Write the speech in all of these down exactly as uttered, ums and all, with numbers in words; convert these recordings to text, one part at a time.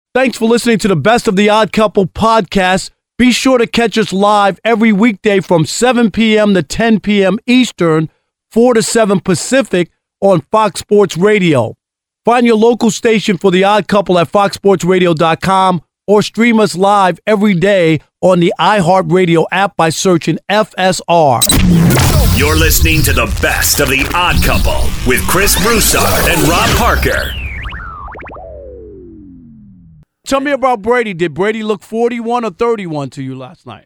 Thanks for listening to the Best of the Odd Couple podcast. Be sure to catch us live every weekday from seven p.m. to ten p.m. Eastern, four to seven Pacific on Fox Sports Radio. Find your local station for The Odd Couple at fox sports radio dot com or stream us live every day on the iHeartRadio app by searching F S R. You're listening to the Best of the Odd Couple with Chris Broussard and Rob Parker. Tell me about Brady. Did Brady look forty-one or thirty-one to you last night?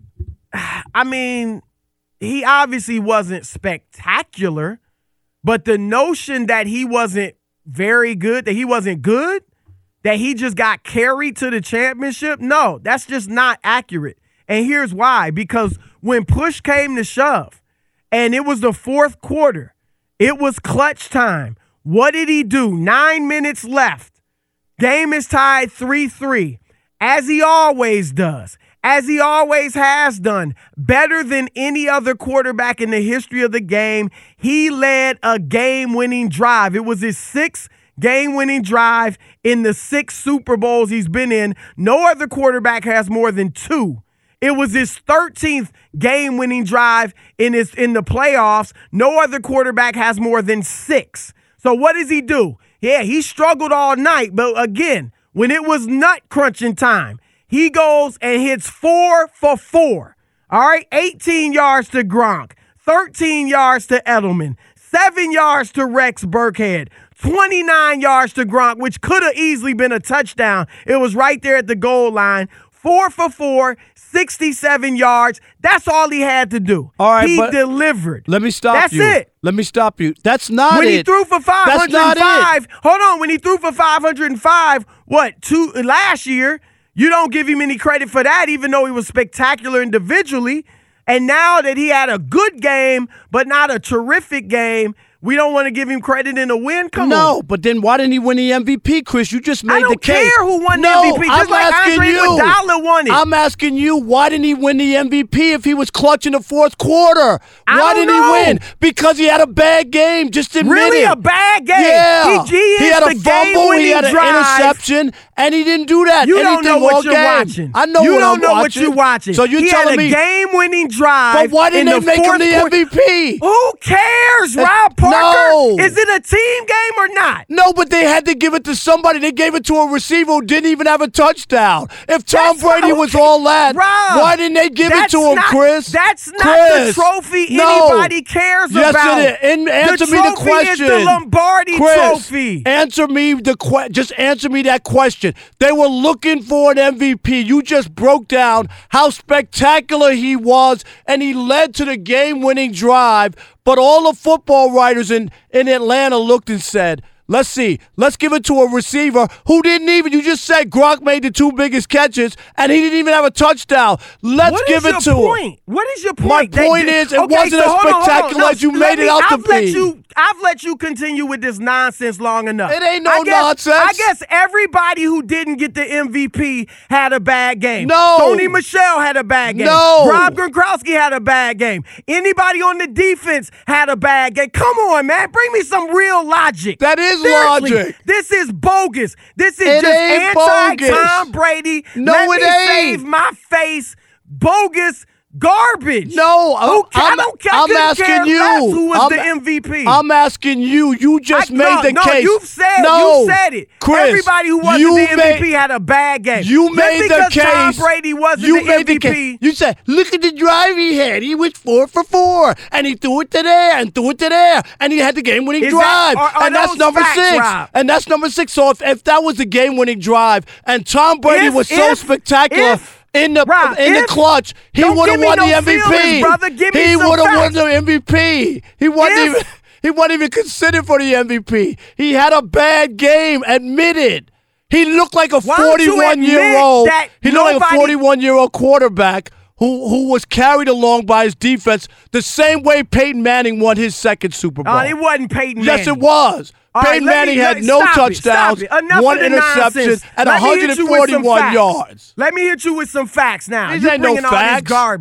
I mean, he obviously wasn't spectacular, but the notion that he wasn't very good, that he wasn't good, that he just got carried to the championship, no, that's just not accurate. And here's why. Because when push came to shove and it was the fourth quarter, it was clutch time. What did he do? Nine minutes left. Game is tied three three, as he always does, as he always has done, better than any other quarterback in the history of the game. He led a game-winning drive. It was his sixth game-winning drive in the six Super Bowls he's been in. No other quarterback has more than two. It was his thirteenth game-winning drive in his in the playoffs. No other quarterback has more than six. So what does he do? Yeah, he struggled all night, but again, when it was nut crunching time, he goes and hits four for four. All right, eighteen yards to Gronk, thirteen yards to Edelman, seven yards to Rex Burkhead, twenty-nine yards to Gronk, which could have easily been a touchdown. It was right there at the goal line. Four for four, sixty-seven yards. That's all he had to do. All right, he but delivered. Let me stop That's you. it. Let me stop you. That's not when it. When he threw for five hundred five, That's not it. hold on, when he threw for five hundred five, what, two last year, you don't give him any credit for that, even though he was spectacular individually. And now that he had a good game, but not a terrific game, we don't want to give him credit in a win? Come no, on. No, but then why didn't he win the M V P, Chris? You just made the case. I don't care who won no, the M V P. Just I'm like asking Andre you. Iguodala won it. I'm asking you, why didn't he win the M V P if he was clutch in the fourth quarter? I why don't didn't know. he win? Because he had a bad game. Just admit really it. a bad game? Yeah. He, he, he had a the fumble, he had an drive. interception, and he didn't do that. You Anything don't know all what you're game. watching. I know you what don't I'm know watching. what you're watching. So you're he telling me he had a game-winning drive. But why didn't in they the make him the quarter. M V P? Who cares, Rob Parker? No. Is it a team game or not? No, but they had to give it to somebody. They gave it to a receiver who didn't even have a touchdown. If Tom That's Brady not, was all that, Rob, why didn't they give it to him, not, Chris? That's not Chris, the trophy no. anybody cares yes, about. Yes, it is. And answer the me the trophy question. is the Lombardi Chris, trophy. Answer me the que- Just answer me that question. They were looking for an M V P. You just broke down how spectacular he was, and he led to the game-winning drive. But all the football writers in, in Atlanta looked and said, let's see. Let's give it to a receiver who didn't even, you just said Gronk made the two biggest catches, and he didn't even have a touchdown. Let's what give it to point? him. What is your point? My point they, is it okay, wasn't so as hold on, hold on. spectacular No, as you let made me, it out I've to let be. You, I've let you continue with this nonsense long enough. It ain't no I guess, nonsense. I guess everybody who didn't get the M V P had a bad game. No. Sony Michel had a bad game. No. Rob Gronkowski had a bad game. Anybody on the defense had a bad game. Come on, man. Bring me some real logic. That is Seriously, logic. This is bogus. This is It just ain't anti-Tom bogus. Brady. No, Let it me ain't. save my face. Bogus. Garbage. No, Who, I'm, I don't care. I'm I asking care you. less who was I'm, the M V P? I'm asking you. You just I, made no, the no, case. you've said, no, you said it. Chris, Everybody who wasn't you the M V P made, had a bad game. You Just made the because case. Tom Brady wasn't you the made M V P. The case. You said, look at the drive he had. He was four for four, and he threw it to there and threw it to there, and he had the game-winning Is drive, that, are, are and that's those number facts, six. Rob? And that's number six. So if, if that was the game-winning drive, and Tom Brady If- was so if- spectacular. if- In the Rob, in the if- clutch, he don't would have give me won no the M V P. feelings, brother. Give me he some would have won facts. the M V P. He wasn't If- even he wasn't even considered for the M V P. He had a bad game. Admit it. He looked like a Why don't you forty-one-year-old. admit that He looked like a nobody- forty-one-year-old quarterback who who was carried along by his defense the same way Peyton Manning won his second Super Bowl. Oh, it wasn't Peyton yes, Manning. it was. All right, Peyton let Manning me- had let- no stop it, touchdowns, stop it. Enough one of the interception, nonsense. and Let me hit you with some one hundred forty-one facts. yards. Let me hit you with some facts now. These You're ain't no bringing all this facts. garbage.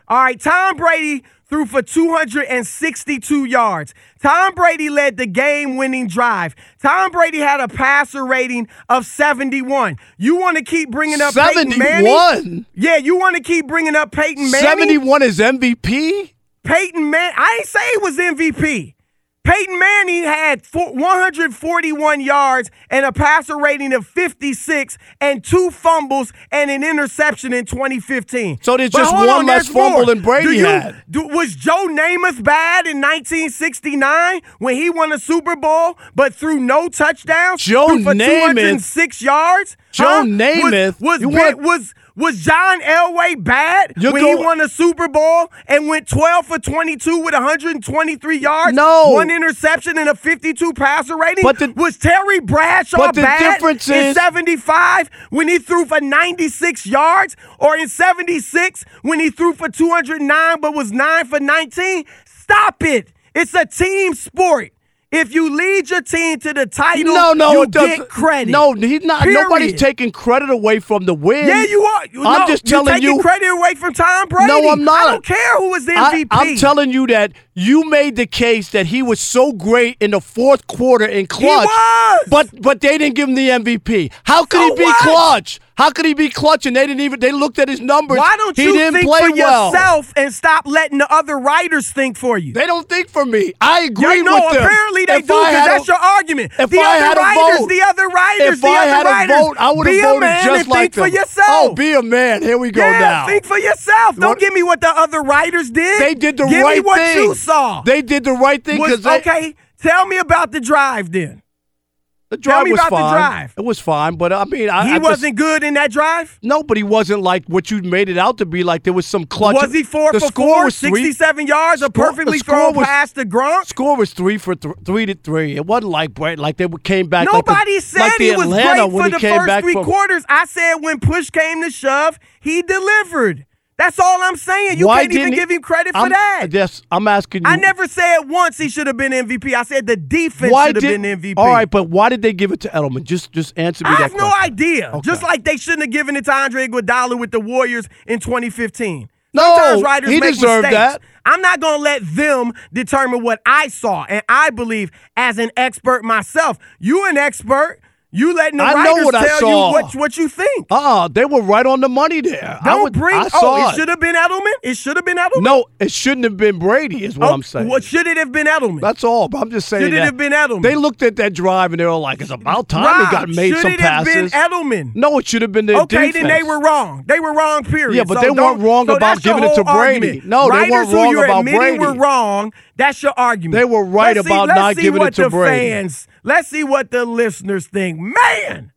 All right, Tom Brady threw for two hundred sixty-two yards. Tom Brady led the game-winning drive. Tom Brady had a passer rating of seventy-one. You want to keep bringing up Peyton Manning? seventy-one? Yeah, you want to keep bringing up Peyton Manning? seventy-one is M V P? Peyton Manning, I ain't say it was M V P. Peyton Manning had one hundred forty-one yards and a passer rating of fifty-six and two fumbles and an interception in twenty fifteen. So there's But just hold one on, less there's more. fumble than Brady Do you- had. do- was Joe Namath bad in nineteen sixty-nine when he won a Super Bowl but threw no touchdowns? Joe Threw for Namath- two hundred six yards? Joe Huh? Namath- Was, was, you was, want- was, was John Elway bad You're when he go- won a Super Bowl and went twelve for twenty-two with one hundred twenty-three yards? No. One interception and a fifty-two passer rating? But the- was Terry Bradshaw but the bad difference in is- seventy-five when he threw for ninety-six yards, or in seventy-six when he threw for two hundred nine but was nine for nineteen? Stop it. It's a team sport. If you lead your team to the title, No, no, you it doesn't. get credit. No, he's not. Period. Nobody's taking credit away from the win. Yeah, you are. I'm no, just you're telling taking you- credit away from Tom Brady. No, I'm not. I don't care who was the I, M V P. I'm telling you that you made the case that he was so great in the fourth quarter in clutch. was. But but they didn't give him the M V P. How could So he be what? clutch? How could he be clutch? And they didn't even. They looked at his numbers. Why don't he you didn't think play for well. yourself and stop letting the other writers think for you? They don't think for me. I agree Yeah, no, with them. apparently they If do, I because had that's a- your argument. if the I other had a writers, vote- the other writers, If the I other had writers. a vote, I would Be have a voted man just and like think them. for yourself. Oh, be a man. Here we go yeah, now. think for yourself. Don't What- give me what the other writers did. They did the give right me what thing. you saw. They did the right thing Was- because they. okay, tell me about the drive then. The Tell drive me was about the fine. drive. It was fine, but I mean, I, He I just- wasn't good in that drive? No, but he wasn't like what you made it out to be. Like there was some clutch. Was he four the for score four, was three. sixty-seven yards, a Score- perfectly the score thrown was- pass to Gronk? Score was three for th- three to three. It wasn't like Brett, like they came back. like Nobody the, said like the he was Atlanta great when for he the came first back three from, quarters. I said when push came to shove, he delivered. That's all I'm saying. You Why can't even didn't he- give him credit for I'm, that. Yes, I'm asking you. I never said once he should have been M V P. I said the defense why should have did, been M V P. All right, but why did they give it to Edelman? Just, just answer me I that have no question. idea. Okay. Just like they shouldn't have given it to Andre Iguodala with the Warriors in twenty fifteen. No, Sometimes writers he make deserved mistakes. that. I'm not going to let them determine what I saw, and I believe as an expert myself. You an expert. You letting the I know writers what I tell saw. you what, what you think. Uh-uh, they were right on the money there. I Don't would, bring. I Oh, saw it should have been Edelman. It should have been Edelman. No, it shouldn't have been Brady. Is what Oh, I'm saying. What should it have been Edelman? That's all. But I'm just saying Should it that have been Edelman? They looked at that drive and they were like, "It's about time Rob, he got made should some it have passes." been Edelman? No, it should have been their Okay, defense. then they were wrong. They were wrong, period. Yeah, but So they weren't don't- wrong so about that's your giving it to whole Brady. argument. No, they Writers weren't who wrong you're about admitting Brady. were wrong. That's your argument. They were right Let's see- about let's not see giving what it to the Brady. Fans, let's see what the listeners think. Man,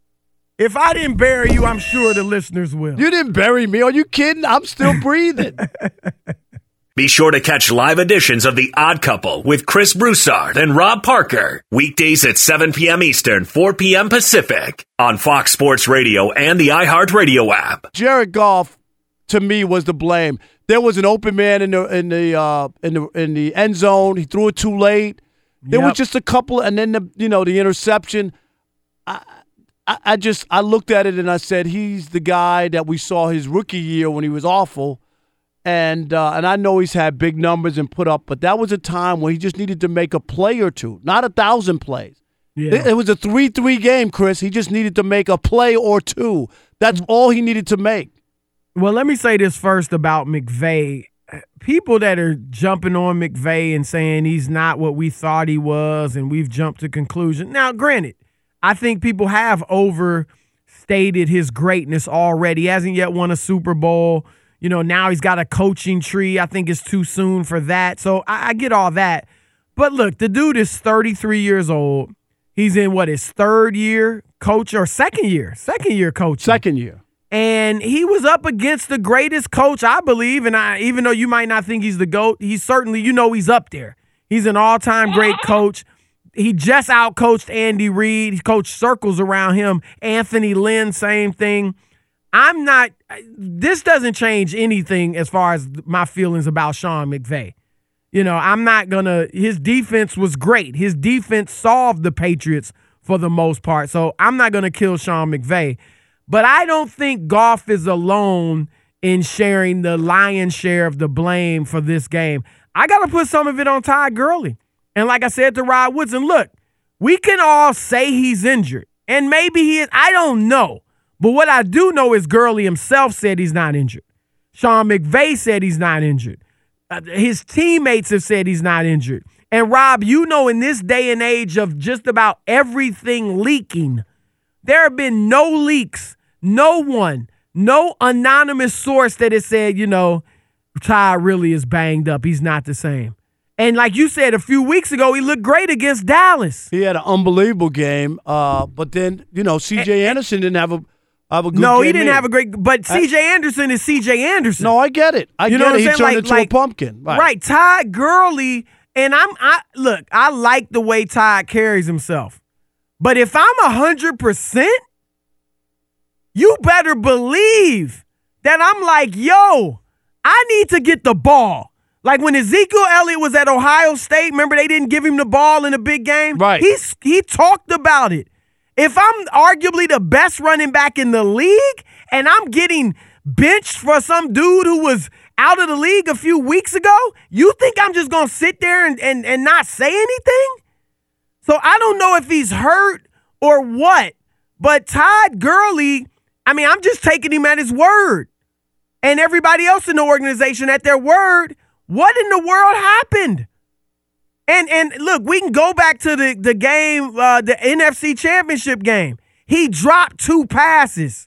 if I didn't bury you, I'm sure the listeners will. You didn't bury me. Are you kidding? I'm still breathing. Be sure to catch live editions of The Odd Couple with Chris Broussard and Rob Parker. Weekdays at seven p.m. Eastern, four p.m. Pacific on Fox Sports Radio and the iHeartRadio app. Jared Goff, to me, was the blame. There was an open man in the in the uh, in the in the end zone. He threw it too late. There Yep. was just a couple, and then the you know the interception. I, I I just I looked at it and I said he's the guy that we saw his rookie year when he was awful, and uh, and I know he's had big numbers and put up, but that was a time where he just needed to make a play or two, not a thousand plays. Yeah. It, it was a three three game, Chris. He just needed to make a play or two. That's all he needed to make. Well, let me say this first about McVay. People that are jumping on McVay and saying he's not what we thought he was and we've jumped to conclusion. Now, granted, I think people have overstated his greatness already. He hasn't yet won a Super Bowl. You know, now he's got a coaching tree. I think it's too soon for that. So I, I get all that. But look, the dude is thirty-three years old. He's in, what, his third year coach or second year? Second year coach. Second year. And he was up against the greatest coach, I believe. And I, even though you might not think he's the GOAT, he's certainly, you know, he's up there. He's an all-time great coach. He just out-coached Andy Reid. He coached circles around him. Anthony Lynn, same thing. I'm not – this doesn't change anything as far as my feelings about Sean McVay. You know, I'm not going to – his defense was great. His defense solved the Patriots for the most part. So I'm not going to kill Sean McVay. But I don't think Goff is alone in sharing the lion's share of the blame for this game. I got to put some of it on Todd Gurley. And like I said to Rod Woodson, look, we can all say he's injured. And maybe he is. I don't know. But what I do know is Gurley himself said he's not injured. Sean McVay said he's not injured. Uh, his teammates have said he's not injured. And Rob, you know, in this day and age of just about everything leaking, there have been no leaks, no one, no anonymous source that has said, you know, Ty really is banged up. He's not the same. And like you said, a few weeks ago, he looked great against Dallas. He had an unbelievable game, uh, but then, you know, C J Anderson didn't have a have a good no, game. he didn't either. have a great – but C J Anderson is C J Anderson. No, I get it. I you get know it. What He I'm turned like, into like, a pumpkin. Right. right. Todd Gurley, and I'm – I look, I like the way Todd carries himself. But if I'm one hundred percent, you better believe that I'm like, yo, I need to get the ball. Like when Ezekiel Elliott was at Ohio State, remember they didn't give him the ball in a big game? Right. He's, he talked about it. If I'm arguably the best running back in the league and I'm getting benched for some dude who was out of the league a few weeks ago, you think I'm just going to sit there and, and, and not say anything? So I don't know if he's hurt or what, but Todd Gurley, I mean, I'm just taking him at his word. And everybody else in the organization at their word. What in the world happened? And and look, we can go back to the, the game, uh, the N F C Championship game. He dropped two passes.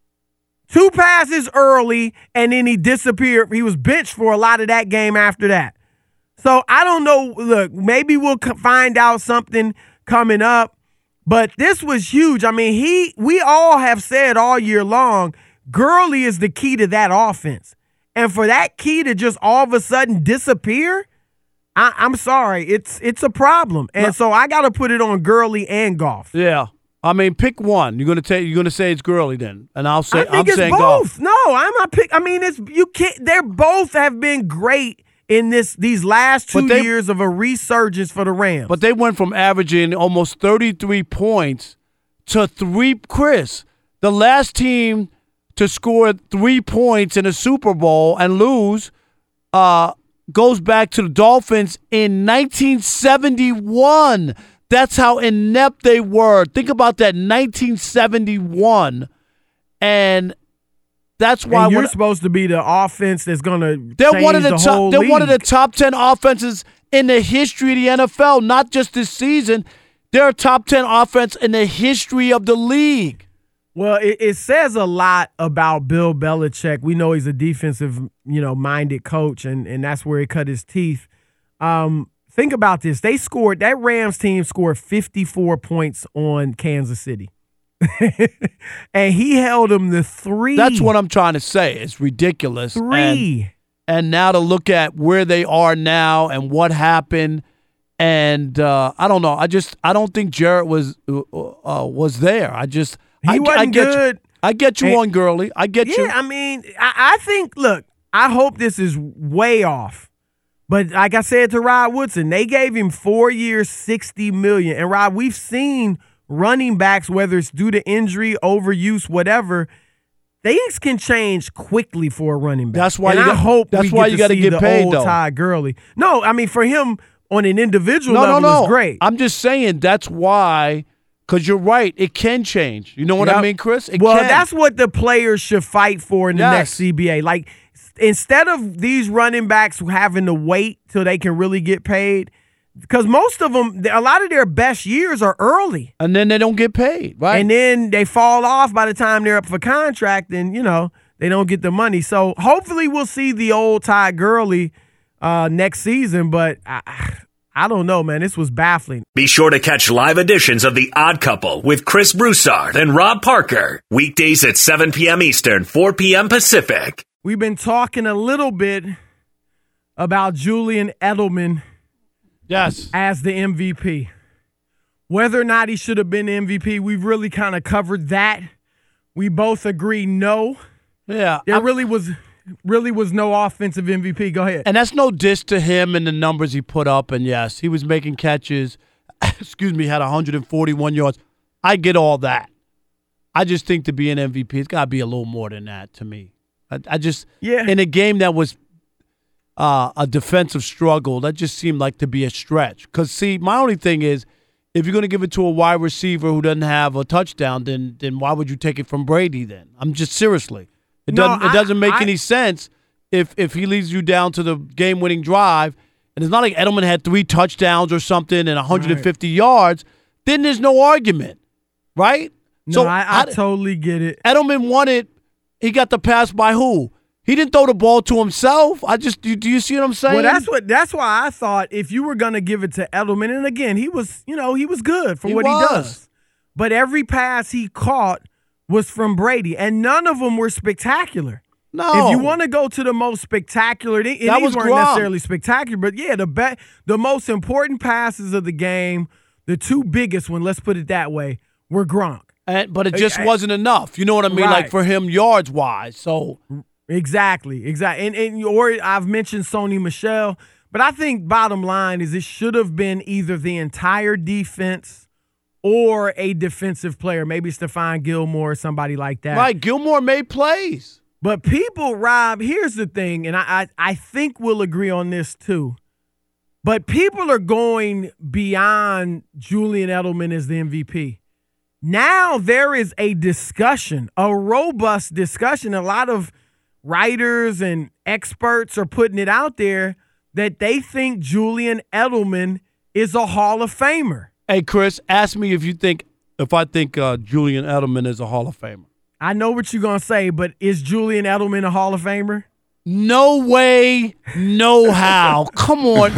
Two passes early, and then he disappeared. He was benched for a lot of that game after that. So I don't know. Look, maybe we'll find out something coming up. But this was huge. I mean, he we all have said all year long, Gurley is the key to that offense. And for that key to just all of a sudden disappear, I, I'm sorry, it's it's a problem. And so I got to put it on Gurley and Goff. Yeah. I mean, pick one. You're gonna take. You're gonna say it's Gurley then, and I'll say I think I'm it's saying both. Goff. No, I'm not pick. I mean, it's you can't. They're both have been great in this these last two they, years of a resurgence for the Rams. But they went from averaging almost thirty-three points to three. Chris, the last team to score three points in a Super Bowl and lose uh, goes back to the Dolphins in nineteen seventy-one. That's how inept they were. Think about that, nineteen seventy-one. And that's why and you're when, supposed to be the offense that's going to they're change one of the, the top, whole They're league. one of the top ten offenses in the history of the N F L, not just this season. They're a top ten offense in the history of the league. Well, it, it says a lot about Bill Belichick. We know he's a defensive, you know, minded coach, and, and that's where he cut his teeth. Um, think about this. They scored, that Rams team scored fifty-four points on Kansas City. And he held them to three. That's what I'm trying to say. It's ridiculous. Three. And, and now to look at where they are now and what happened, and uh, I don't know. I just I don't think Jarrett was uh, uh, was there. I just He I, wasn't I get good. You, I get you And, on Gurley. I get yeah, you. I mean, I, I think, look, I hope this is way off. But like I said to Rod Woodson, they gave him four years, sixty million dollars. And Rod, we've seen running backs, whether it's due to injury, overuse, whatever, things can change quickly for a running back. That's why and you I got, hope that's we why get you to got to see get the paid old though. Todd Gurley. No, I mean for him on an individual no, level no, no. is great. I'm just saying that's why, because you're right. It can change. You know what Yep. I mean, Chris? It well, can. that's what the players should fight for in the Yes. next C B A. Like, instead of these running backs having to wait till they can really get paid, because most of them, a lot of their best years are early. And then they don't get paid, right? And then they fall off by the time they're up for contract, and, you know, they don't get the money. So hopefully we'll see the old Todd Gurley uh, next season, but I, I don't know, man. This was baffling. Be sure to catch live editions of The Odd Couple with Chris Broussard and Rob Parker. Weekdays at seven p.m. Eastern, four p.m. Pacific. We've been talking a little bit about Julian Edelman yes. as the M V P. Whether or not he should have been M V P, we've really kind of covered that. We both agree no. Yeah. There I'm- really was really was no offensive M V P. Go ahead. And that's no diss to him and the numbers he put up. And, yes, he was making catches. Excuse me, had one hundred forty-one yards. I get all that. I just think to be an M V P, it's got to be a little more than that to me. I, I just Yeah. in a game that was uh, a defensive struggle, that just seemed like to be a stretch. Because see, my only thing is, if you're going to give it to a wide receiver who doesn't have a touchdown, then then why would you take it from Brady? Then I'm just seriously, it No, doesn't I- it doesn't make I- any sense if if he leads you down to the game winning drive, and it's not like Edelman had three touchdowns or something and one hundred fifty Right. yards. Then there's no argument, right? No, I, I how- totally get it. Edelman won it. He got the pass by who? He didn't throw the ball to himself. I just do, do you see what I'm saying? Well, that's what that's why I thought if you were gonna give it to Edelman, and again, he was, you know, he was good for He what was. he does. But every pass he caught was from Brady, and none of them were spectacular. no. If you want to go to the most spectacular, they, and That these was weren't Gronk. necessarily spectacular, but yeah, the be- the most important passes of the game, the two biggest one, let's put it that way, were Gronk. And, but it just I- wasn't enough. You know what I mean? Like Right. for him, yards wise. So Exactly, exactly. And, and or I've mentioned Sony Michel, but I think bottom line is it should have been either the entire defense or a defensive player, maybe Stephon Gilmore or somebody like that. right, Gilmore made plays. But people, Rob, here's the thing, and I, I, I think we'll agree on this too. But people are going beyond Julian Edelman as the M V P. Now there is a discussion, a robust discussion. A lot of writers and experts are putting it out there that they think Julian Edelman is a Hall of Famer. Hey, Chris, ask me if you think if I think uh, Julian Edelman is a Hall of Famer. I know what you're going to say, but is Julian Edelman a Hall of Famer? No way, no how. Come on.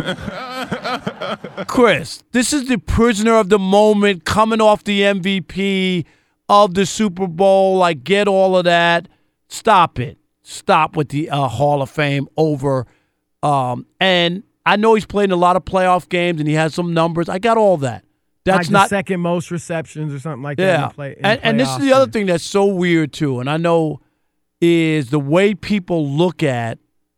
Chris, this is the prisoner of the moment coming off the M V P of the Super Bowl. I get all of that. Stop it. Stop with the uh, Hall of Fame over. Um, and I know he's played in a lot of playoff games and he has some numbers. I got all that. That's like not the second most receptions or something like that. yeah. In the play, in and, and this is playoffs. the other thing that's so weird too, and I know is the way people look at.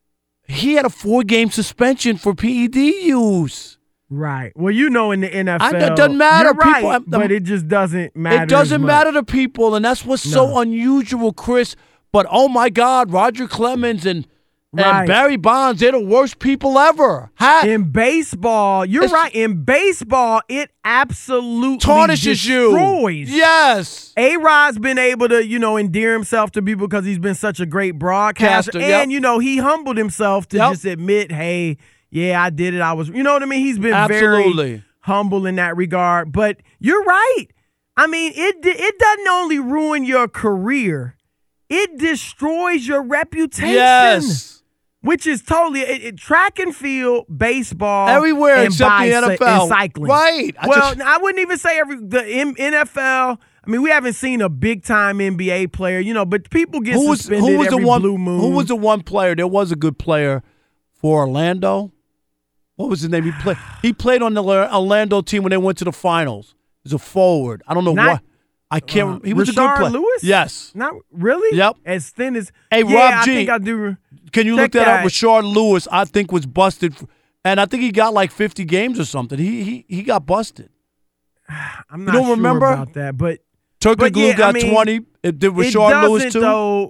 He had a four-game suspension for P E D use. Right. Well, you know, in the N F L, I- it doesn't matter. You're right, People- I'm- but it just doesn't matter. It doesn't as much. matter to people, and that's what's so No. unusual, Chris. But oh my God, Roger Clemens and Right. and Barry Bonds, they're the worst people ever. Ha- In baseball, you're It's- right. In baseball, it absolutely tarnishes destroys. you. Yes. A-Rod's been able to, you know, endear himself to people because he's been such a great broadcaster. Caster, and, yep. you know, he humbled himself to Yep. just admit, hey, yeah, I did it. I was, you know what I mean? He's been Absolutely. very humble in that regard. But you're right. I mean, it it doesn't only ruin your career, it destroys your reputation. Yes. Which is totally it, it- track and field, baseball, Everywhere and except the bicy- N F L. and cycling. Right. I well, just- I wouldn't even say every the M- N F L. I mean, we haven't seen a big time N B A player, you know, but people get Who was suspended who was every the one? blue moon. Who was the one player? There was a good player for Orlando. What was his name? He played. He played on the Orlando team when they went to the finals. He was a forward. I don't know Not- what. I can't. Uh, he was a good Rashard player. Lewis? Yes. Not really. Yep. As thin as. Hey, yeah, Rob I G. think I do. Can you Check look that, that. up? Rashard Lewis, I think, was busted, for, and I think he got like fifty games or something. He he he got busted. I'm not don't sure remember? about that, but Turkoglu But yeah, I got mean, twenty. It did it Rashard Lewis doesn't too. though.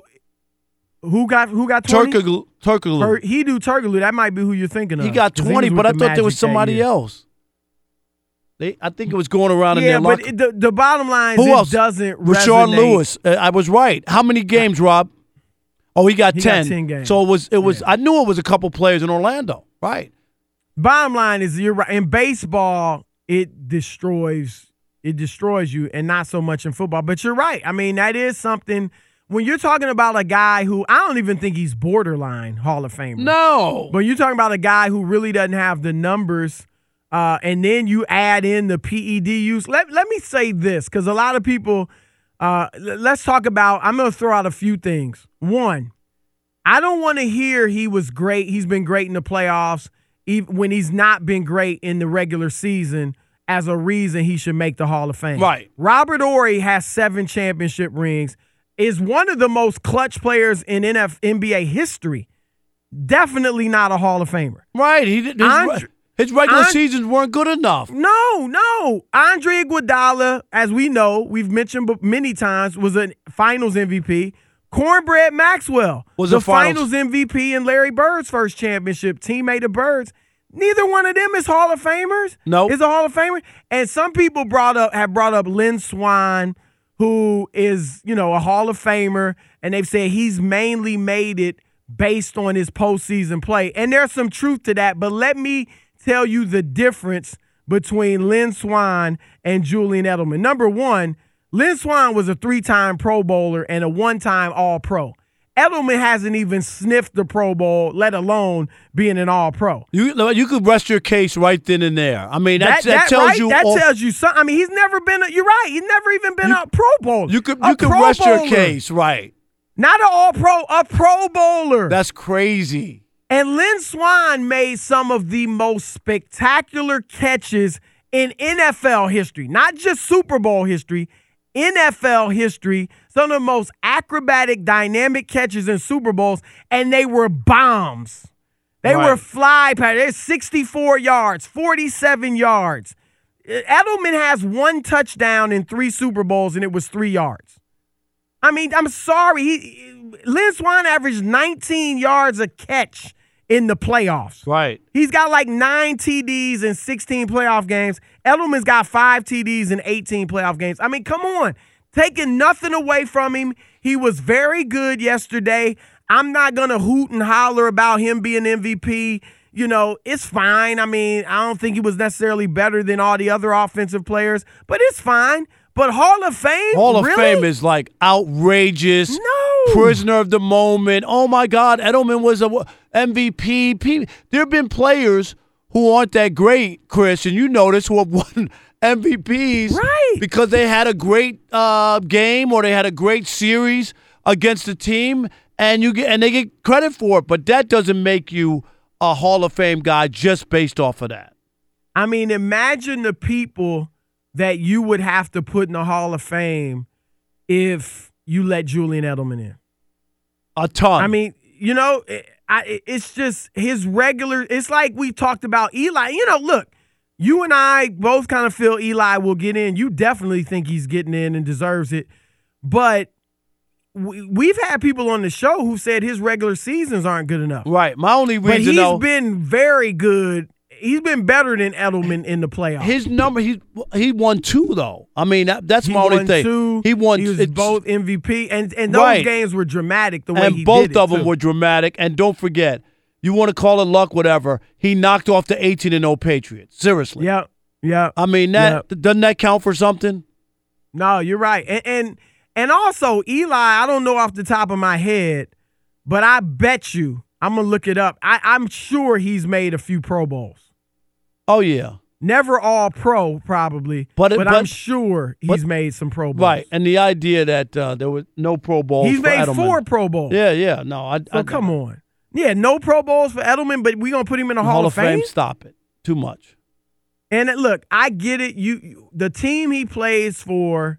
Who got who got twenty? Turkoglu. Turkoglu. Tur- he do Turkoglu. That might be who you're thinking of. He got 'cause twenty, was but I with the thought there was Magic that somebody year. else. They, I think it was going around in Yeah, their but locker. it, the, the bottom line is Who it else? doesn't Rashard resonate. Lewis. Uh, I was right. How many games, Rob? Oh, he got He got ten. ten games. So it was. It was. Yeah. I knew it was a couple players in Orlando. Right. Bottom line is you're right. In baseball, it destroys it destroys you, and not so much in football. But you're right. I mean, that is something. When you're talking about a guy who I don't even think he's borderline Hall of Famer. No. But you're talking about a guy who really doesn't have the numbers, uh, and then you add in the P E D use. Let, let me say this, because a lot of people, uh, l- let's talk about, I'm going to throw out a few things. One, I don't want to hear he was great. He's been great in the playoffs, even when he's not been great in the regular season as a reason he should make the Hall of Fame. Right. Robert Horry has seven championship rings, is one of the most clutch players in N F N B A history. Definitely not a Hall of Famer. Right. He did. His, Andre- his regular Andre- seasons weren't good enough. No, no. Andre Iguodala, as we know, we've mentioned b- many times, was a Finals M V P. Cornbread Maxwell Was the a finals- finals M V P in Larry Bird's first championship, teammate of Bird's. Neither one of them is Hall of Famers. Nope. Is a Hall of Famer. And some people brought up have brought up Lynn Swann, who is, you know, a Hall of Famer, and they've said he's mainly made it based on his postseason play. And there's some truth to that, but let me tell you the difference between Lynn Swann and Julian Edelman. Number one, Lynn Swann was a three-time Pro Bowler and a one-time All-Pro. Edelman hasn't even sniffed the Pro Bowl, let alone being an All-Pro. You you could rest your case right then and there. I mean, that, That, that, that, tells right? you That all, tells you something. I mean, he's never been. A, you're right. He's never even been You- a Pro Bowler. you could A you could Pro rest your Bowler. case right. Not an All-Pro, a Pro Bowler. That's crazy. And Lynn Swann made some of the most spectacular catches in N F L history, not just Super Bowl history, N F L history, some of the most acrobatic, dynamic catches in Super Bowls, and they were bombs. They Right. were fly passes. They're sixty-four yards, forty-seven yards. Edelman has one touchdown in three Super Bowls, and it was three yards. I mean, I'm sorry. He, Lynn Swann averaged nineteen yards a catch in the playoffs. Right. He's got like nine T Ds in sixteen playoff games. Edelman's got five T Ds in eighteen playoff games. I mean, come on. Taking nothing away from him. He was very good yesterday. I'm not going to hoot and holler about him being M V P. You know, it's fine. I mean, I don't think he was necessarily better than all the other offensive players, but it's fine. But Hall of Fame? Hall of really? Fame is like outrageous. No. Prisoner of the moment. Oh my God, Edelman was a M V P. P- There have been players who aren't that great, Chris, and you notice who have won M V Ps Right. because they had a great uh, game or they had a great series against the team, and you get and they get credit for it. But that doesn't make you a Hall of Fame guy just based off of that. I mean, imagine the people that you would have to put in the Hall of Fame if you let Julian Edelman in. A ton. I mean, you know, it- I, it's just his regular – it's like we talked about Eli. You know, look, you and I both kind of feel Eli will get in. You definitely think he's getting in and deserves it. But we, we've had people on the show who said his regular seasons aren't good enough. right. My only But reason, he's though, been very good. He's been better than Edelman in the playoffs. his number, he he won two though. I mean, that, that's He my only won thing. two. He won. He was it's- both M V P, and and those Right. games were dramatic. The way and he both did it, of them too. were dramatic. And don't forget, you want to call it luck, whatever. He knocked off the eighteen and oh Patriots. Seriously. Yep, yep. I mean, that doesn't that count for something? No, you're right. And, and and also Eli, I don't know off the top of my head, but I bet you I'm gonna look it up. I, I'm sure he's made a few Pro Bowls. Oh yeah. Never all pro, probably, But but, it- I'm but- sure he's but- made some Pro Bowls. Right. And the idea that uh, there was no Pro Bowls He's for made Edelman. four Pro Bowls. Yeah, yeah. No, I. So I come on. Yeah, no Pro Bowls for Edelman, but we gonna put him in the Hall, Hall of Fame. Stop it. Too much. And it- look, I get it. You, you, the team he plays for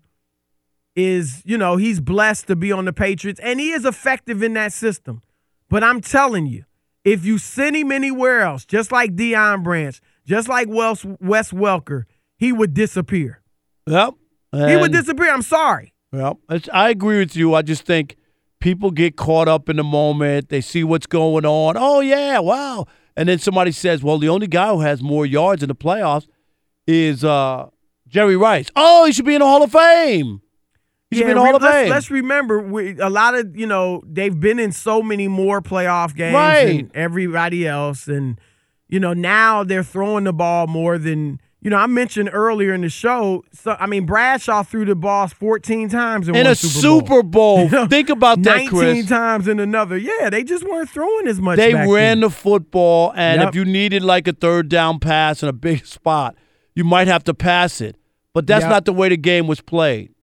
is, you know, he's blessed to be on the Patriots, and he is effective in that system. But I'm telling you, if you send him anywhere else, just like Deion Branch, just like Wes, Wes Welker, he would disappear. Yep. he would And- disappear. I'm sorry. Well, it's, I agree with you. I just think people get caught up in the moment. They see what's going on. Oh, yeah, wow. And then somebody says, well, the only guy who has more yards in the playoffs is uh, Jerry Rice. Oh, he should be in the Hall of Fame. He should be in the re- Hall of let's, Fame. let's remember, we, a lot of, you know, they've been in so many more playoff games Right. than everybody else. And, you know, now they're throwing the ball more than, you know, I mentioned earlier in the show, so I mean, Bradshaw threw the ball fourteen times in, in one a Super Bowl. Super Bowl. You know, Think about that, nineteen Chris. times in another. Yeah, they just weren't throwing as much They back ran then. the football, and Yep. if you needed like a third down pass in a big spot, you might have to pass it. But that's Yep. not the way the game was played.